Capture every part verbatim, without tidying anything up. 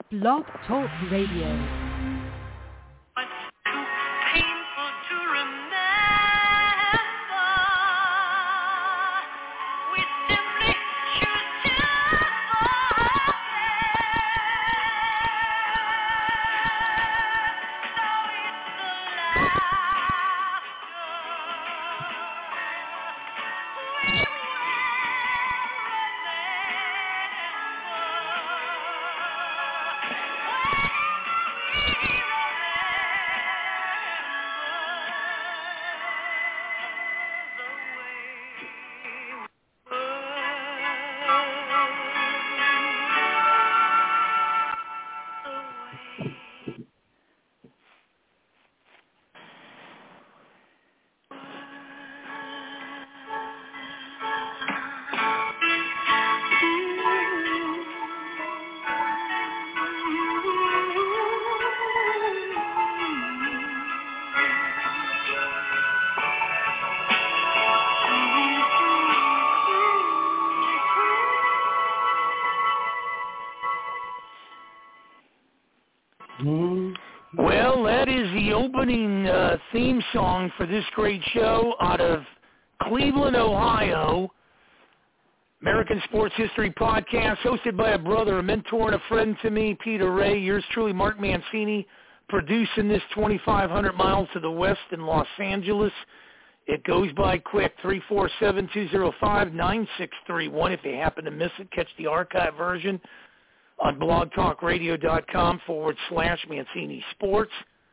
Blog Talk Radio. Well, that is the opening uh, theme song for this great show out of Cleveland, Ohio. American Sports History Podcast, hosted by a brother, a mentor, and a friend to me, Peter Ray. Yours truly, Mark Mancini, producing this twenty-five hundred miles to the west in Los Angeles. It goes by quick, three four seven, two zero five, nine six three one. If you happen to miss it, catch the archive version on blogtalkradio.com forward slash Mancini Sports.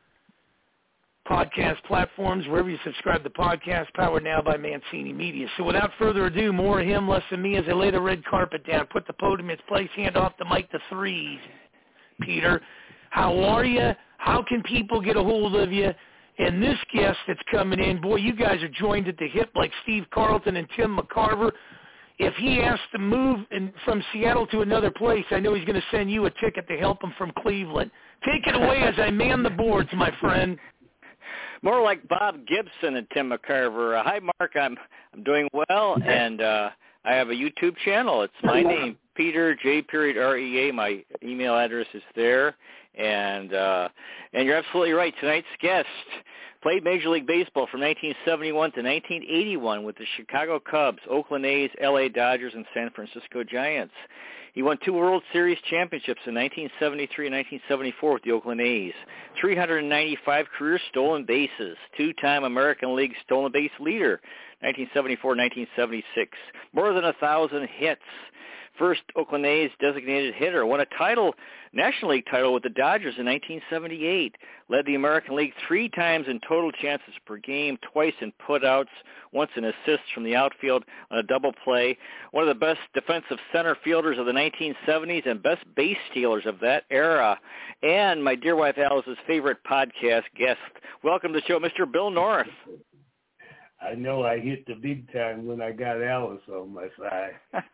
Podcast platforms, wherever you subscribe to podcast, powered now by Mancini Media. So without further ado, more of him, less of me, as I lay the red carpet down, put the podium in its place, hand off the mic to threes. Peter, how are you? How can people get a hold of you? And this guest that's coming in, boy, you guys are joined at the hip like Steve Carlton and Tim McCarver. If he has to move in, from Seattle to another place, I know he's going to send you a ticket to help him from Cleveland. Take it away as I man the boards, my friend. More like Bob Gibson and Tim McCarver. Uh, hi, Mark. I'm I'm doing well, and uh, I have a YouTube channel. It's my name, Peter J. Period R E A. My email address is there, and uh, and you're absolutely right. Tonight's guest played Major League Baseball from nineteen seventy-one to nineteen eighty-one with the Chicago Cubs, Oakland A's, L A Dodgers, and San Francisco Giants. He won two World Series championships in nineteen seventy-three and nineteen seventy-four with the Oakland A's, three hundred ninety-five career stolen bases, two-time American League stolen base leader, nineteen seventy-four nineteen seventy-six, more than one thousand hits. First Oakland A's designated hitter, won a title, National League title with the Dodgers in nineteen seventy-eight, led the American League three times in total chances per game, twice in putouts, once in assists from the outfield on a double play, one of the best defensive center fielders of the nineteen seventies and best base stealers of that era, and my dear wife Alice's favorite podcast guest. Welcome to the show, Mister Bill North. I know I hit the big time when I got Alice on my side.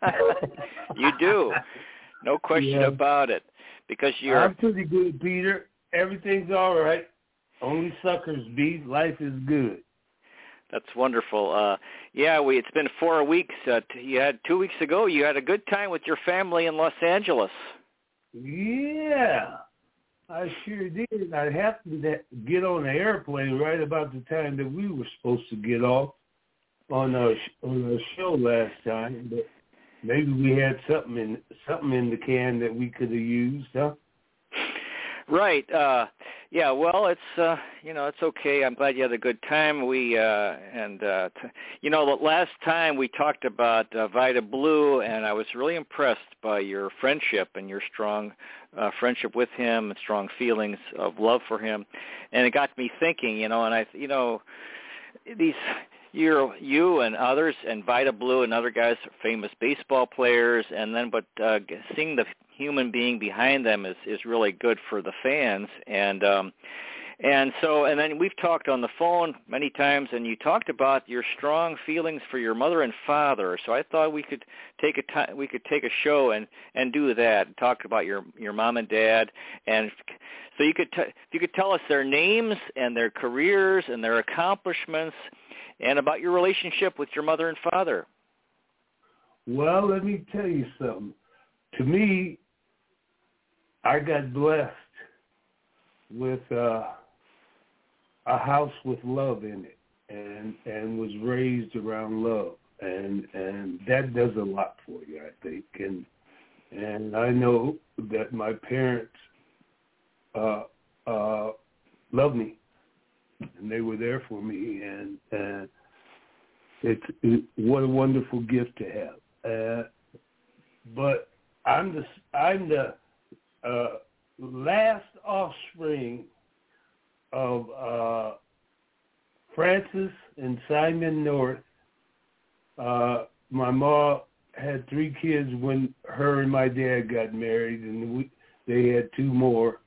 You do. No question yeah. about it. Because you're I'm pretty good, Peter. Everything's all right. Only suckers beat. Life is good. That's wonderful. Uh, yeah, we. It's been four weeks. Uh, t- you had two weeks ago. You had a good time with your family in Los Angeles. Yeah, I sure did. I happened to get on the airplane right about the time that we were supposed to get off on our on our show last time, but maybe we had something in something in the can that we could have used, huh? Right. Uh, yeah. Well, it's uh, you know it's okay. I'm glad you had a good time. We uh, and uh, t- you know the last time we talked about uh, Vida Blue, and I was really impressed by your friendship and your strong uh, friendship with him, and strong feelings of love for him, and it got me thinking. You know, and I you know these. You're, you and others, and Vida Blue and other guys, are famous baseball players, and then but uh, seeing the human being behind them is, is really good for the fans, and um, and so and then we've talked on the phone many times, and you talked about your strong feelings for your mother and father. So I thought we could take a time, we could take a show and, and do that, and talk about your your mom and dad, and so you could t- if you could tell us their names and their careers and their accomplishments. And about your relationship with your mother and father. Well, let me tell you something. To me, I got blessed with uh, a house with love in it, and and was raised around love, and and that does a lot for you, I think. And and I know that my parents uh, uh, loved me, and they were there for me, and and it's it, what a wonderful gift to have. Uh, but I'm the I'm the uh, last offspring of uh, Francis and Simon North. Uh, my mom had three kids when her and my dad got married, and we, they had two more.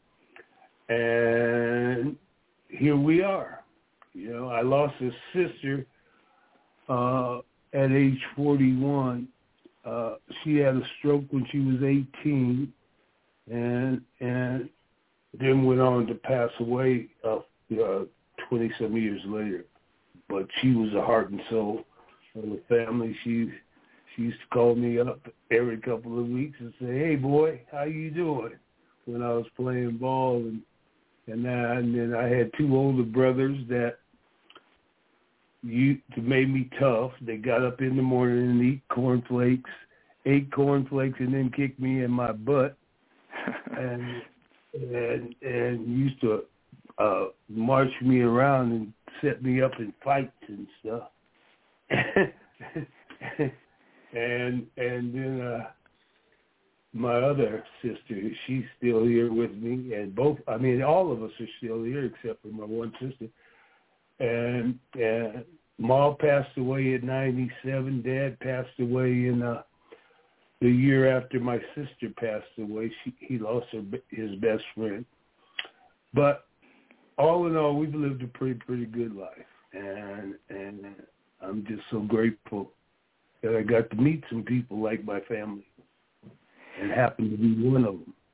And here we are. You know, I lost a sister uh, at age forty-one. Uh, she had a stroke when she was eighteen, and and then went on to pass away uh, uh, twenty-some years later. But she was a heart and soul of the family. She she used to call me up every couple of weeks and say, "Hey, boy, how you doing?" when I was playing ball. And and, that, and then I had two older brothers that you made me tough. They got up in the morning and eat cornflakes, ate cornflakes, and then kicked me in my butt. and and and used to uh, march me around and set me up in fights and stuff. and and then uh, my other sister, she's still here with me, and both, I mean, all of us are still here except for my one sister. And and Ma passed away at ninety-seven. Dad passed away in uh, the year after my sister passed away. She, he lost her, his best friend. But all in all, we've lived a pretty, pretty good life. And and I'm just so grateful that I got to meet some people like my family and happened to be one of them.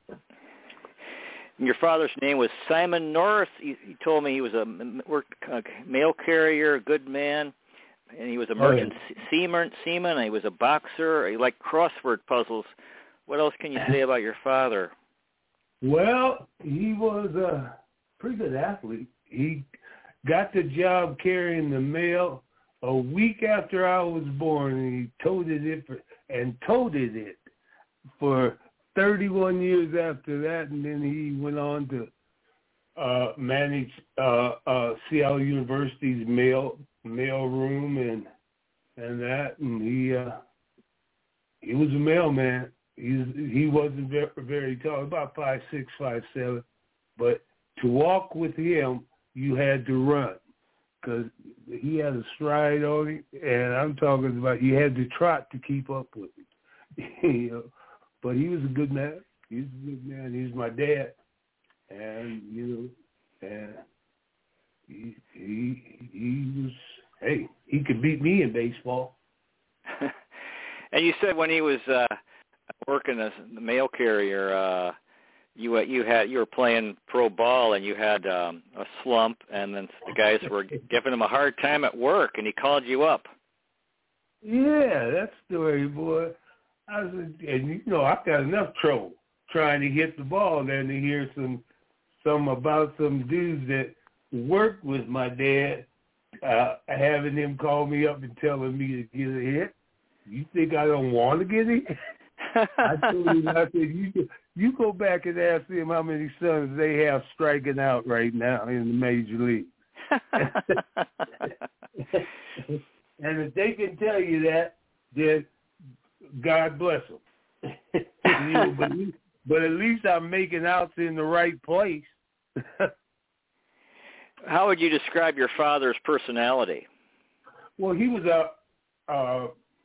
Your father's name was Simon North. He, he told me he was a worked a mail carrier, a good man, and he was a merchant oh, yeah. seaman, seaman, and he was a boxer. He liked crossword puzzles. What else can you say about your father? Well, he was a pretty good athlete. He got the job carrying the mail a week after I was born, and he toted it for, and toted it for thirty-one years after that, and then he went on to uh, manage uh, uh, Seattle University's mail mail room and and that, and he uh, he was a mailman. He's he wasn't very, very tall, about five six, five seven, but to walk with him, you had to run because he had a stride on him, and I'm talking about you had to trot to keep up with him. you know? But he was a good man. He's a good man. He's my dad, and you know, and he he he was. Hey, he could beat me in baseball. And you said when he was uh, working as a mail carrier, uh, you you had you were playing pro ball and you had um, a slump, and then the guys were giving him a hard time at work, and he called you up. Yeah, that story, boy. I was, and you know, I've got enough trouble trying to hit the ball than to hear some, some about some dudes that worked with my dad, uh, having him call me up and telling me to get a hit. You think I don't want to get it? I told him, I said, you, you go back and ask them how many sons they have striking out right now in the major league. And if they can tell you that, then God bless them. you know, but, but at least I'm making outs in the right place. How would you describe your father's personality? Well, he was a, uh,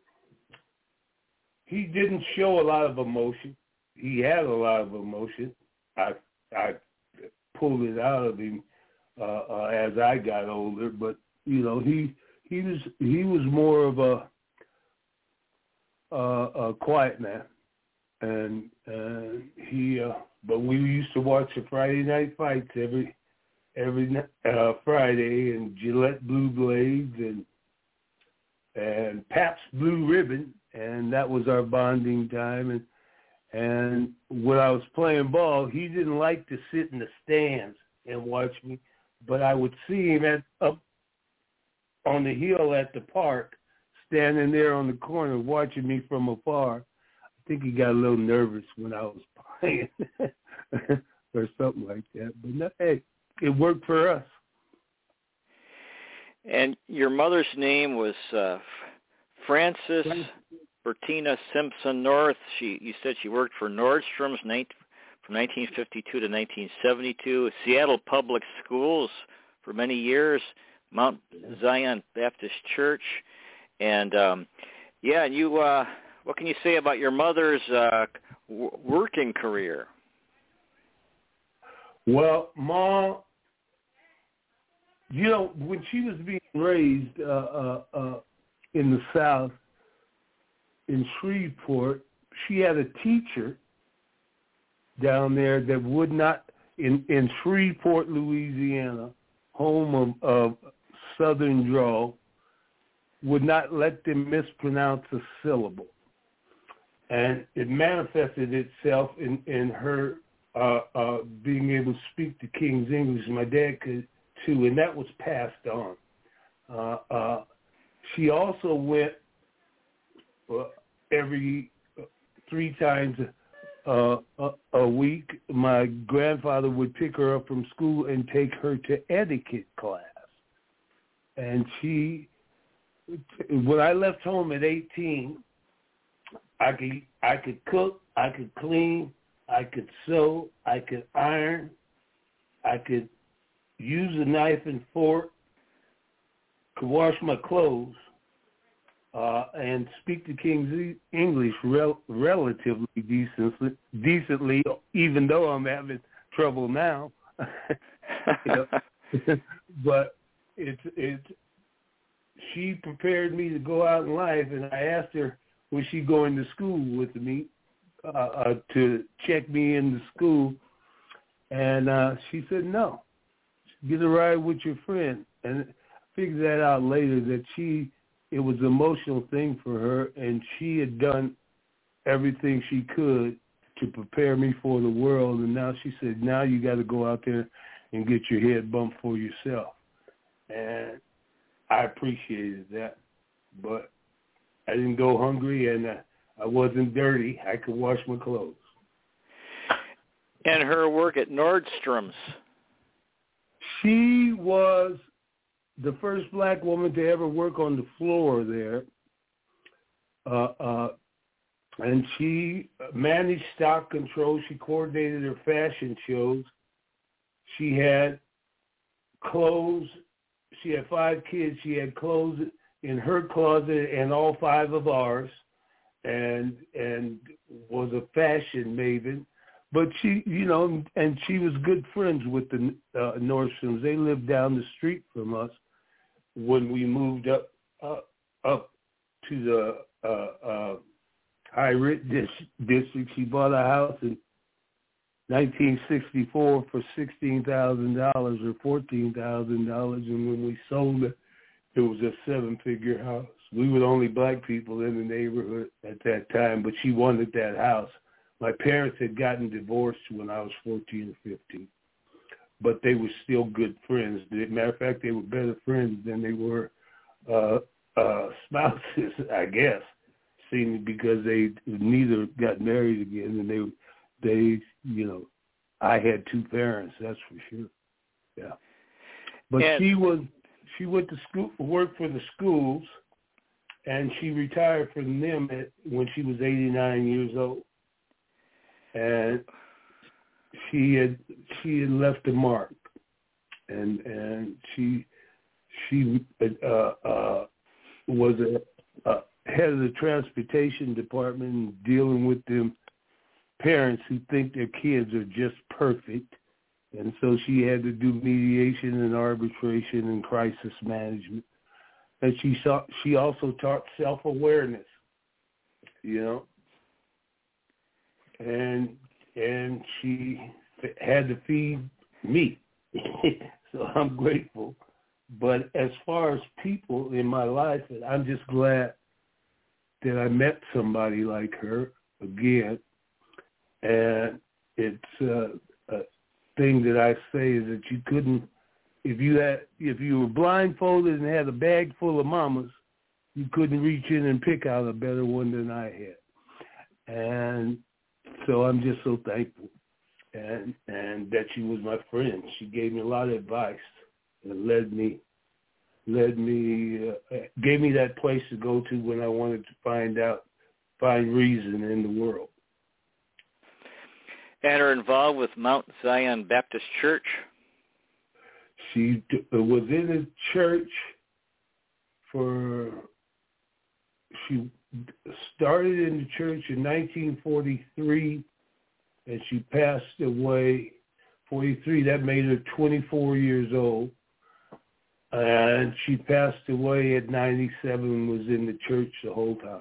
he didn't show a lot of emotion. He had a lot of emotion. I I pulled it out of him uh, uh, as I got older, but you know, he he was he was more of a Uh, a quiet man, and uh, he. Uh, but we used to watch the Friday night fights every every uh, Friday, and Gillette Blue Blades and and Pabst Blue Ribbon, and that was our bonding time. And And when I was playing ball, he didn't like to sit in the stands and watch me, but I would see him at up on the hill at the park, standing there on the corner watching me from afar. I think he got a little nervous when I was playing or something like that. But no, hey, it worked for us. And your mother's name was uh, Frances Bertina Simpson North. She, you said she worked for Nordstrom's from nineteen fifty-two to nineteen seventy-two, Seattle Public Schools for many years, Mount Zion Baptist Church, and um, yeah, and you. Uh, what can you say about your mother's uh, w- working career? Well, Mom, you know, when she was being raised uh, uh, uh, in the South, in Shreveport, she had a teacher down there that would not, in, in Shreveport, Louisiana, home of, of Southern drawl, would not let them mispronounce a syllable. And it manifested itself in, in her uh, uh, being able to speak the King's English. My dad could too, and that was passed on. Uh, uh, she also went uh, every three times uh, a, a week. My grandfather would pick her up from school and take her to etiquette class. And she, when I left home at eighteen, I could I could cook, I could clean, I could sew, I could iron, I could use a knife and fork, could wash my clothes, uh, and speak the King's English rel- relatively decently, decently, even though I'm having trouble now. But it's it's she prepared me to go out in life, and I asked her, was she going to school with me uh, uh, to check me into school? And uh, she said, no, get a ride with your friend. And I figured that out later, that she, it was an emotional thing for her, and she had done everything she could to prepare me for the world. And now she said, now you got to go out there and get your head bumped for yourself. And I appreciated that, but I didn't go hungry, and uh, I wasn't dirty. I could wash my clothes. And her work at Nordstrom's. She was the first black woman to ever work on the floor there, uh, uh, and she managed stock control. She coordinated her fashion shows. She had clothes. She had five kids. She had clothes in her closet and all five of ours, and and was a fashion maven. But she, you know, and she was good friends with the uh, Nordstroms. They lived down the street from us when we moved up uh, up to the uh, uh, High Rit district. She bought a house in nineteen sixty-four for sixteen thousand dollars or fourteen thousand dollars, and when we sold it, it was a seven-figure house. We were the only black people in the neighborhood at that time, but she wanted that house. My parents had gotten divorced when I was fourteen or fifteen, but they were still good friends. As a matter of fact, they were better friends than they were uh, uh, spouses, I guess, seeming because they neither got married again, and they, they, you know, I had two parents, that's for sure. Yeah, but and she was. She went to school, worked for the schools, and she retired from them at, when she was eighty-nine years old. And she had she had left a mark, and and she she uh, uh, was a, a head of the transportation department, dealing with them parents who think their kids are just perfect. And so she had to do mediation and arbitration and crisis management. And she saw, she also taught self-awareness, you know. And and she had to feed me. So I'm grateful. But as far as people in my life, I'm just glad that I met somebody like her again. and it's uh, a thing that I say is that you couldn't, if you had, if you were blindfolded and had a bag full of mamas, you couldn't reach in and pick out a better one than I had. And so I'm just so thankful, and and that she was my friend. She gave me a lot of advice and led me, led me, uh, gave me that place to go to when I wanted to find out, find reason in the world. And are involved with Mount Zion Baptist Church? She was in the church for, she started in the church in nineteen forty-three, and she passed away forty-three. That made her twenty-four years old. And she passed away at ninety-seven and was in the church the whole time.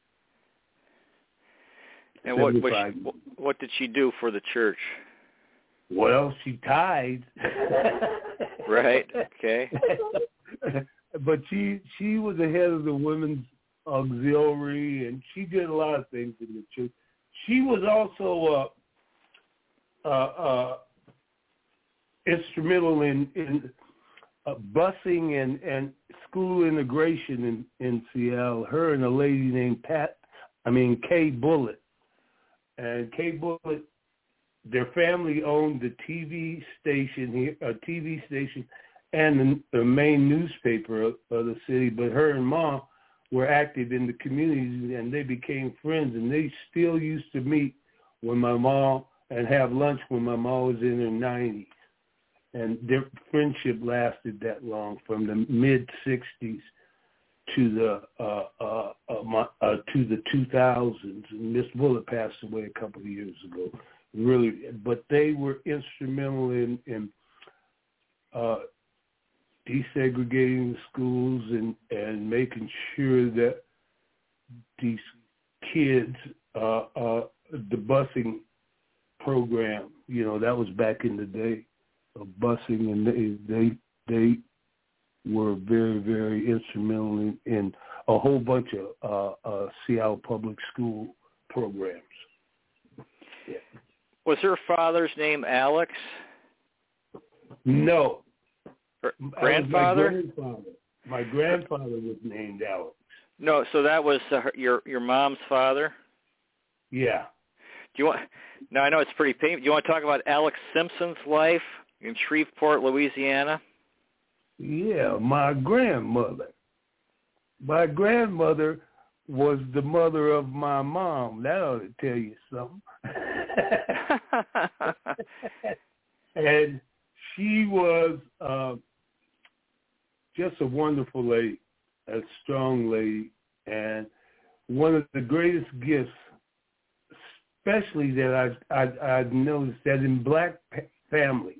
And what, was she, what did she do for the church? Well, she tithed. Right, okay. But she she was the head of the women's auxiliary, and she did a lot of things in the church. She was also uh, uh, uh, instrumental in, in uh, busing and, and school integration in, in Seattle. Her and a lady named Pat, I mean Kay Bullitt. And Kay Bullitt, their family owned the T V station here, a T V station, and the, the main newspaper of, of the city. But her and Mom were active in the communities, and they became friends. And they still used to meet when my mom and have lunch when my mom was in her nineties. And their friendship lasted that long, from the mid sixties to the uh, uh, uh, my, uh, to the two thousands. And Miss Bullitt passed away a couple of years ago. Really, but they were instrumental in, in uh, desegregating the schools and, and making sure that these kids, uh, uh, the busing program, you know, that was back in the day of busing, and they they, they were very, very instrumental in, in a whole bunch of uh, uh, Seattle public school programs. Yeah. Was her father's name Alex? No. Her grandfather? My grandfather. My grandfather was named Alex. No, so that was uh, her, your your mom's father? Yeah. Do you want? Now I know it's pretty painful. Do you want to talk about Alex Simpson's life in Shreveport, Louisiana? Yeah, my grandmother. My grandmother was the mother of my mom. That ought to tell you something. And she was uh, just a wonderful lady, a strong lady, and one of the greatest gifts, especially that I, I, I've noticed, that in black families,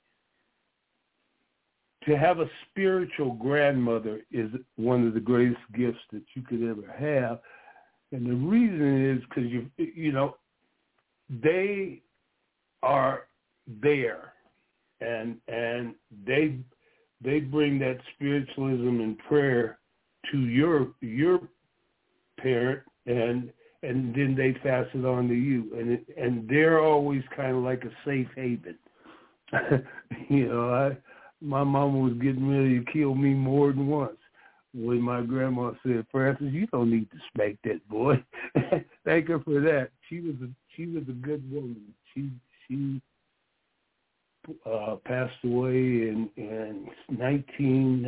to have a spiritual grandmother is one of the greatest gifts that you could ever have. And the reason is because, you you know, they are there, and and they they bring that spiritualism and prayer to your your parent, and and then they pass it on to you, and it, and they're always kind of like a safe haven. You know, I my mama was getting ready to kill me more than once when my grandma said, "Francis, you don't need to spank that boy." Thank her for that. She was a she was a good woman. She she uh, passed away in in nineteen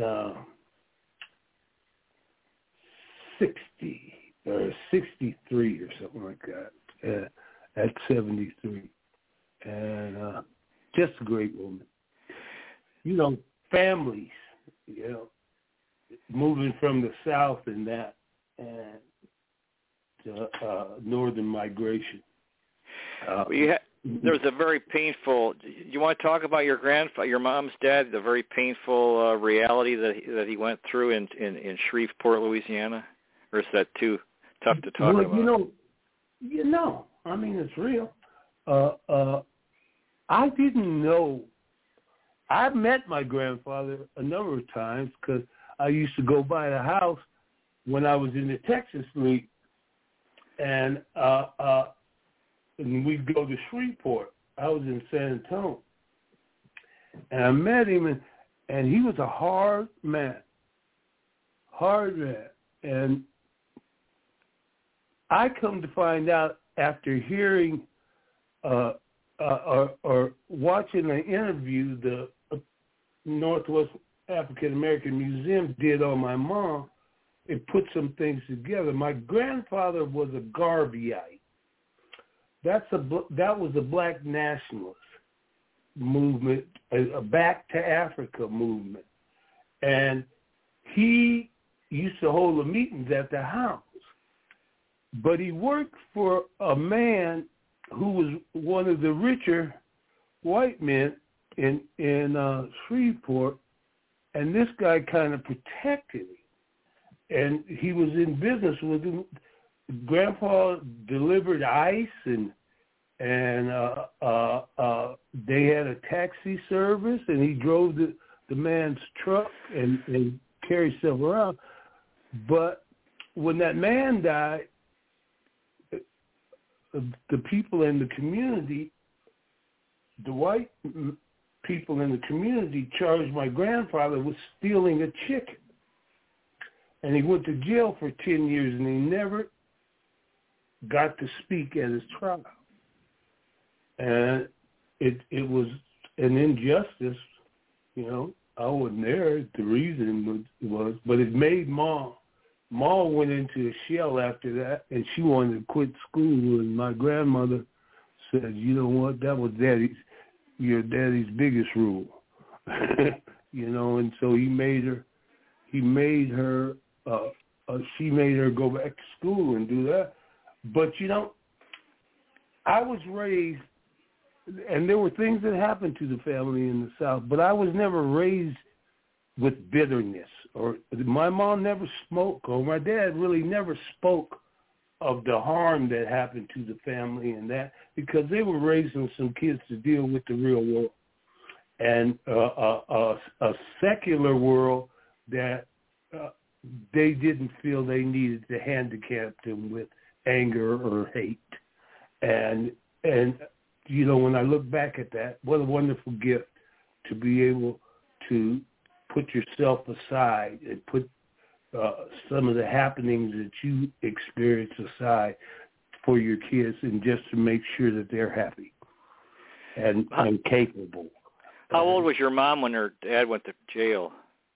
sixty or sixty-three or something like that. Uh, at seventy-three, and uh, just a great woman. You know, families, you know, moving from the South and that, and to uh, northern migration. Uh, well, you ha- there was a very painful. You want to talk about your grandfather, your mom's dad, the very painful uh, reality that he, that he went through in, in, in Shreveport, Louisiana, or is that too tough to talk well, about? You know, you know, I mean, it's real. Uh, uh, I didn't know. I met my grandfather a number of times because I used to go by the house when I was in the Texas League, and uh, uh, and we'd go to Shreveport. I was in San Antonio, and I met him, and, and he was a hard man, hard man. And I come to find out after hearing uh, uh, or, or watching an interview the Northwest African American Museum did on my mom, it put some things together. My grandfather was a Garveyite. That's a that was a black nationalist movement, a, a back to Africa movement, and he used to hold the meetings at the house. But he worked for a man who was one of the richer white men in in uh, Shreveport, and this guy kind of protected him. And he was in business with him. Grandpa delivered ice, and and uh, uh, uh, they had a taxi service, and he drove the, the man's truck and, and carried stuff around. But when that man died, the people in the community, the white people in the community, charged my grandfather with stealing a chicken. And he went to jail for ten years, and he never got to speak at his trial. And it it was an injustice, you know. I wasn't there. The reason was, was but it made Ma. Ma went into a shell after that, and she wanted to quit school. And my grandmother said, "You know what? That was Daddy's, your daddy's biggest rule, you know." And so he made her. He made her. Uh, uh, she made her go back to school and do that. But you know, I was raised, and there were things that happened to the family in the South, but I was never raised with bitterness. Or my mom never spoke, or my dad really never spoke of the harm that happened to the family and that, because they were raising some kids to deal with the real world and uh, a, a, a secular world that uh, they didn't feel they needed to handicap them with anger or hate. And, and you know, when I look back at that, what a wonderful gift to be able to put yourself aside and put uh, some of the happenings that you experience aside for your kids, and just to make sure that they're happy and, how, and capable. How old was your mom when her dad went to jail?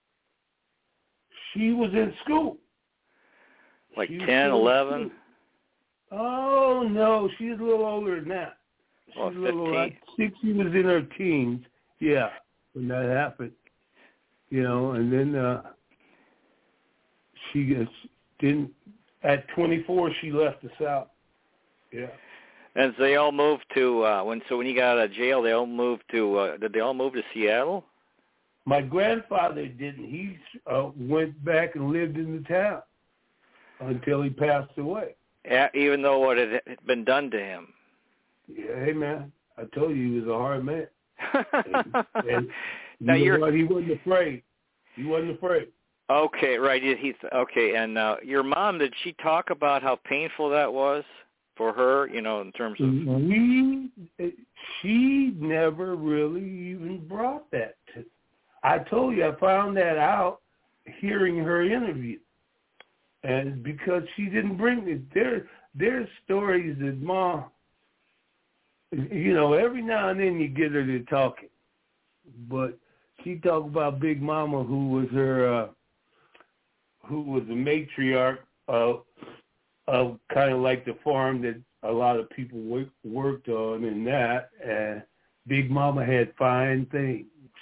She was in school. Like ten, eleven? Oh, no, she's a little older than that. She's well, a little older. I think she was in her teens, yeah, when that happened. You know, and then uh, she gets, didn't, at twenty-four, she left the South. Yeah. And they all moved to, uh, when so when you got out of jail, they all moved to, uh, did they all move to Seattle? My grandfather didn't. He uh, went back and lived in the town until he passed away. Yeah, even though what had been done to him. Yeah, hey, man, I told you he was a hard man. and, and, Now you know you're, what? He wasn't afraid. He wasn't afraid. Okay, right. He, he's okay. And uh, your mom, did she talk about how painful that was for her? You know, in terms of we, she never really even brought that to. I told you, I found that out hearing her interview, and because she didn't bring it, there there's stories that Mom, you know, every now and then you get her to talking, but she talked about Big Mama, who was her, uh, who was the matriarch of, of kind of like the farm that a lot of people work, worked on and that, and Big Mama had fine things.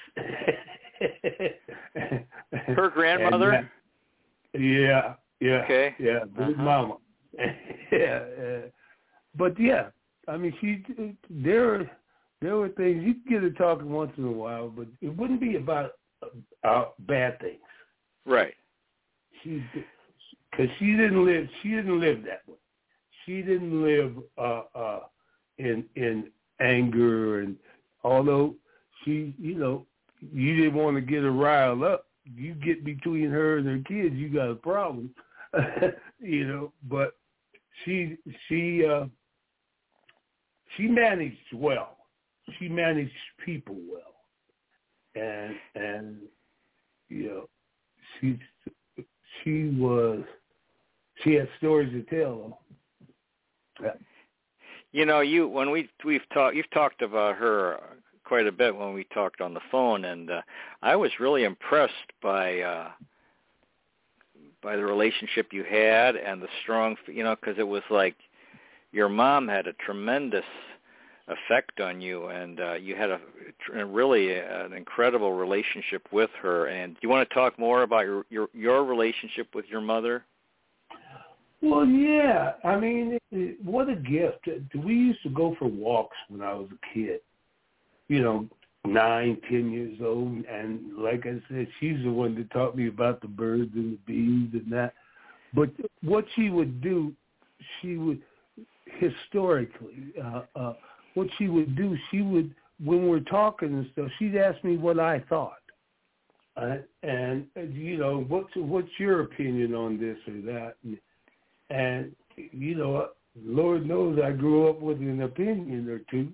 Her grandmother? That, yeah, yeah, okay. yeah, Big uh-huh. Mama. yeah, uh, but yeah, I mean, she there. There were things, you could get her talking once in a while, but it wouldn't be about uh, bad things. Right. She, because she didn't live. She didn't live that way. She didn't live uh, uh, in in anger, and although she, you know, you didn't want to get her riled up. You get between her and her kids, you got a problem. you know, but she she. Uh, she managed well. She managed people well, and and you know, she she was she had stories to tell. Yeah. You know, you when we we've talked, you've talked about her quite a bit when we talked on the phone, and uh, I was really impressed by uh, by the relationship you had and the strong, you know, because it was like your mom had a tremendous effect on you, and uh, you had a, a really a, an incredible relationship with her. And do you want to talk more about your your, your relationship with your mother? Well, yeah. I mean, it, it, what a gift. We used to go for walks when I was a kid, you know, nine, ten years old. And like I said, she's the one that taught me about the birds and the bees and that. But what she would do, she would, historically, uh, uh, what she would do, she would, when we're talking and stuff, she'd ask me what I thought. Uh, and, you know, what's, what's your opinion on this or that? And, And, you know, Lord knows I grew up with an opinion or two.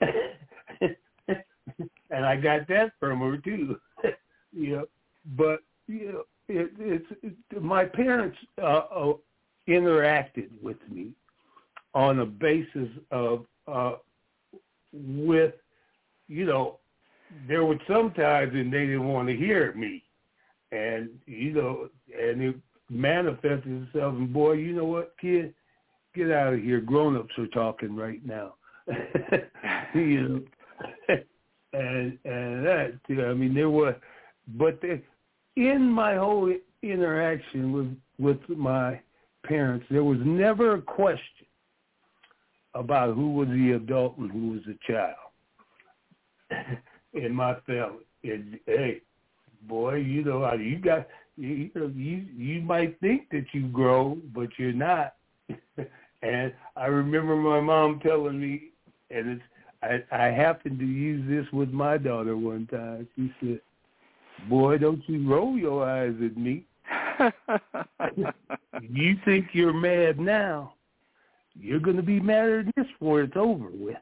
And I got that from her, too. You know, but, you know, it, it's it, my parents uh, uh, interacted with me on a basis of, uh, with, you know, there were some times and they didn't want to hear me. And, you know, and it manifested itself, and boy, you know what, kid, get out of here. Grown-ups are talking right now. You know, and and that, you know, I mean, there were, but they, in my whole interaction with with my parents, there was never a question about who was the adult and who was the child in my family. And, hey, boy, you know, you got. You, you you might think that you grow, but you're not. And I remember my mom telling me, and it's, I, I happened to use this with my daughter one time. She said, boy, don't you roll your eyes at me. You think you're mad now. You're going to be madder than this before it's over with.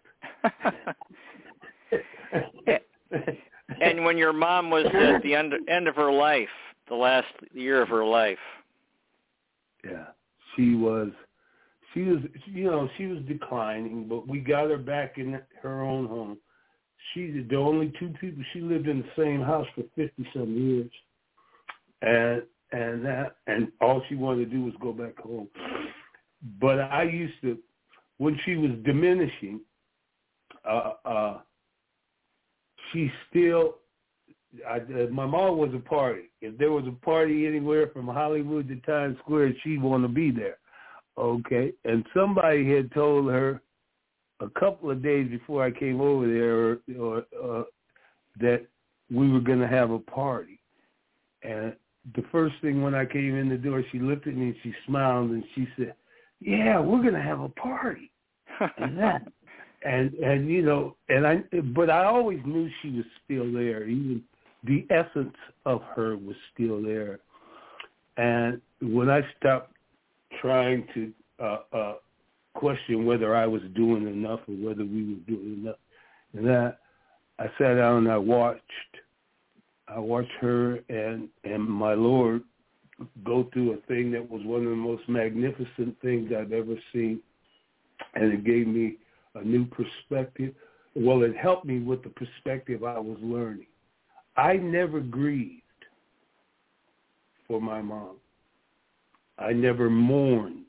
And when your mom was at the end, end of her life, the last year of her life. Yeah, she was, she was, you know, she was declining, but we got her back in her own home. She's the only two people. She lived in the same house for fifty some years, and and that, and all she wanted to do was go back home. But I used to, when she was diminishing, uh, uh, she still. I, uh, my mom was a party. If there was a party anywhere from Hollywood to Times Square, she'd want to be there. Okay? And somebody had told her a couple of days before I came over there or, or, uh, that we were going to have a party. And the first thing when I came in the door, she looked at me and she smiled and she said, yeah, we're going to have a party. And that. And, and, you know, and I, but I always knew she was still there. Even the essence of her was still there. And when I stopped trying to uh, uh, question whether I was doing enough or whether we were doing enough, and that, I sat down and I watched. I watched her and, and my Lord go through a thing that was one of the most magnificent things I've ever seen. And it gave me a new perspective. Well, it helped me with the perspective I was learning. I never grieved for my mom. I never mourned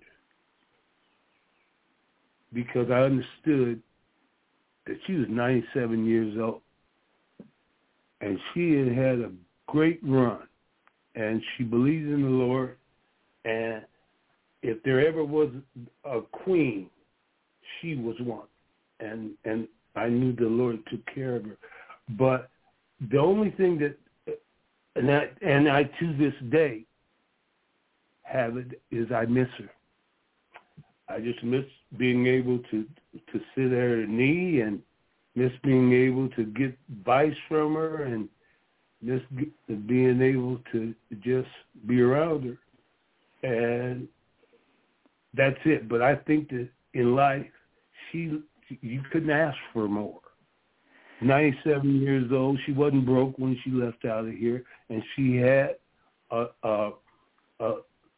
because I understood that she was ninety-seven years old and she had had a great run and she believed in the Lord. And if there ever was a queen, she was one. And and I knew the Lord took care of her. But the only thing that, and I, and I to this day have it, is I miss her. I just miss being able to to sit at her knee and miss being able to get advice from her and miss being able to just be around her. And that's it. But I think that in life, she you couldn't ask for more. ninety-seven years old. She wasn't broke when she left out of here, and she had a, a, a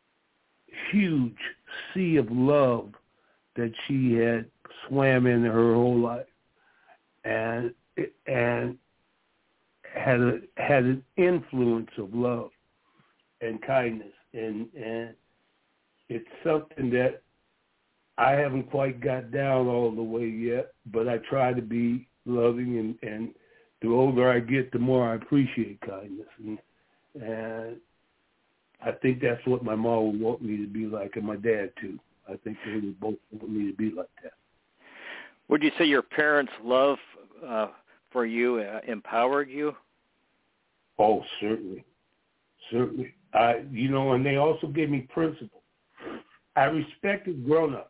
huge sea of love that she had swam in her whole life, and and had a had an influence of love and kindness, and and it's something that I haven't quite got down all the way yet, but I try to be loving, and, and the older I get, the more I appreciate kindness, and and I think that's what my mom would want me to be like, and my dad too. I think they would both want me to be like that. Would you say your parents' love uh, for you uh, empowered you? Oh, certainly, certainly. I, you know, and they also gave me principles. I respected grown-ups.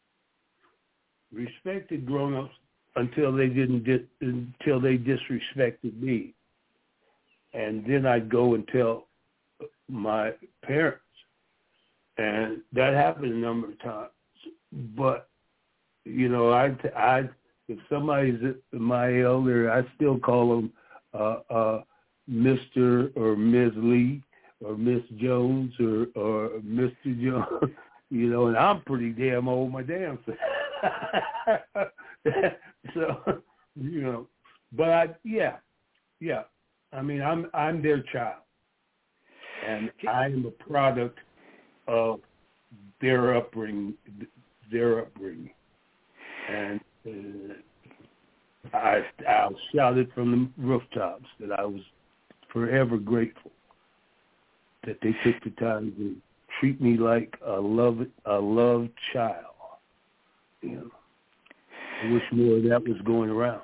Respected grown-ups until they didn't di- until they disrespected me, and then I'd go and tell my parents, and that happened a number of times. But you know, I, I if somebody's my elder, I still call them uh, uh, Mister or Miz Lee or Miss Jones or or Mister Jones. You know, and I'm pretty damn old, my damn self. So, you know, but I, yeah, yeah. I mean, I'm I'm their child, and I am a product of their upbringing, their upbringing, and uh, I I'll shout it from the rooftops that I was forever grateful that they took the time to treat me like a loved a loved child. You know, I wish more of that was going around.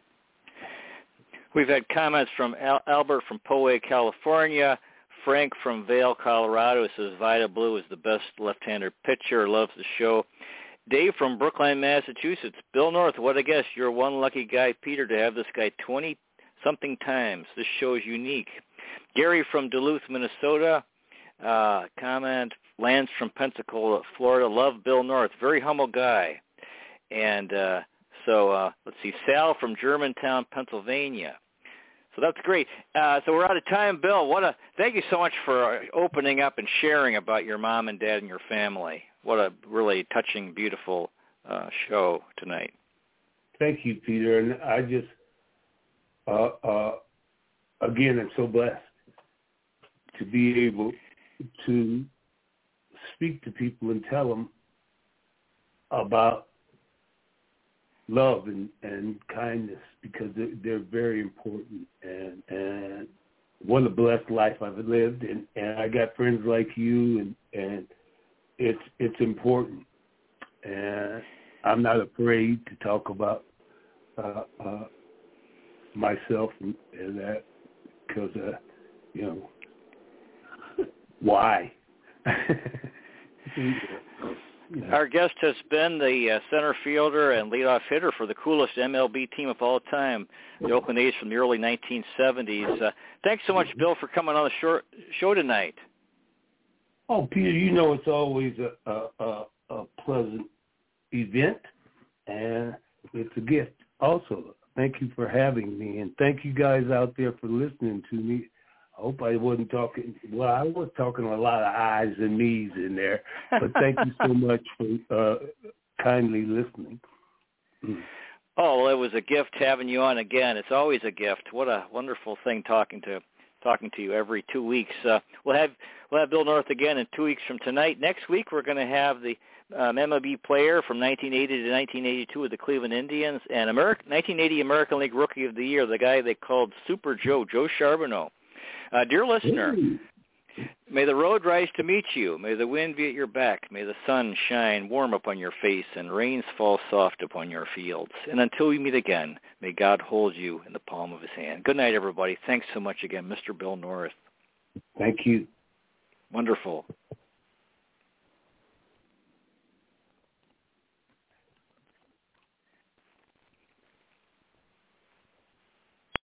We've had comments from Al- Albert from Poway, California. Frank from Vail, Colorado says Vida Blue is the best left-hander pitcher. Loves the show. Dave from Brookline, Massachusetts. Bill North, what a guest. You're one lucky guy, Peter, to have this guy twenty-something times. This show is unique. Gary from Duluth, Minnesota. Uh, comment. Lance from Pensacola, Florida. Love Bill North. Very humble guy. And uh, so uh, let's see. Sal from Germantown, Pennsylvania. So that's great. Uh, so we're out of time, Bill. What a thank you so much for opening up and sharing about your mom and dad and your family. What a really touching, beautiful uh, show tonight. Thank you, Peter. And I just, uh, uh, again, I'm so blessed to be able to speak to people and tell them about love and, and kindness, because they're, they're very important, and, and what a blessed life I've lived, and, and I got friends like you, and, and it's it's important, and I'm not afraid to talk about uh, uh, myself and, and that, because uh, you know why. Our guest has been the uh, center fielder and leadoff hitter for the coolest M L B team of all time, the Oakland A's from the early nineteen seventies. Uh, thanks so much, Bill, for coming on the short show tonight. Oh, Peter, you know it's always a, a, a, a pleasant event, and it's a gift. Also, thank you for having me, and thank you guys out there for listening to me. I hope I wasn't talking, well, I was talking a lot of I's and me's in there, but thank you so much for uh, kindly listening. Mm. Oh, well, it was a gift having you on again. It's always a gift. What a wonderful thing talking to talking to you every two weeks. Uh, we'll have we'll have Bill North again in two weeks from tonight. Next week we're going to have the um, M L B player from nineteen eighty to nineteen eighty-two with the Cleveland Indians, and American, nineteen eighty American League Rookie of the Year, the guy they called Super Joe, Joe Charbonneau. Uh, dear listener, Ooh. May the road rise to meet you. May the wind be at your back. May the sun shine warm upon your face and rains fall soft upon your fields. And until we meet again, may God hold you in the palm of his hand. Good night, everybody. Thanks so much again, Mister Bill North. Thank you. Wonderful.